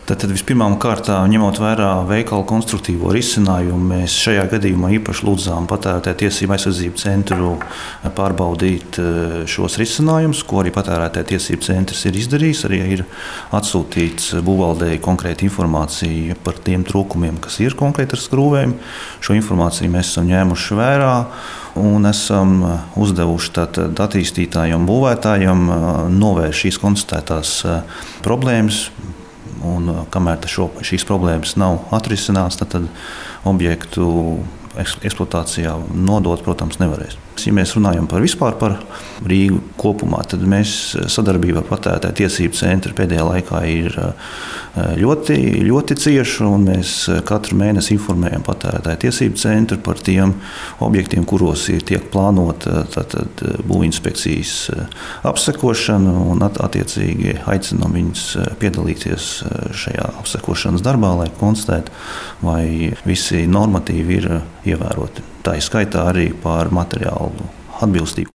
Tad vispirmām kārtām, ņemot vērā veikala konstruktīvo risinājumu, mēs šajā gadījumā īpaši lūdzām Patērētāju tiesību aizsardzību centru pārbaudīt šos risinājumus, ko arī Patērētāju tiesību centrs ir izdarījis. Arī ir atsūtīts būvvaldei konkrēta informācija par tiem trūkumiem, kas ir konkrēti ar skrūvēm. Šo informāciju mēs esam ņēmuši vērā un esam uzdevuši attīstītājiem un būvētājiem novērst šīs konstatētās problēmas. Un, kamēr šīs problēmas nav atrisinātas, tad objektu eksploatācijā nodot, protams, nevarēs. Ja mēs runājam vispār par Rīgu kopumā, tad mēs sadarbība ar Patērētāju tiesību centru pēdējā laikā ir ļoti cieša. Mēs katru mēnesi informējam Patērētāju tiesību centru par tiem objektiem, kuros tiek plānota būvinspekcijas apsekošana, un attiecīgi aicinām viņus piedalīties šajā apsekošanas darbā, lai konstatētu, vai visi normatīvi ir ievēroti. Tā ir skaitā arī par materiālu atbilstību.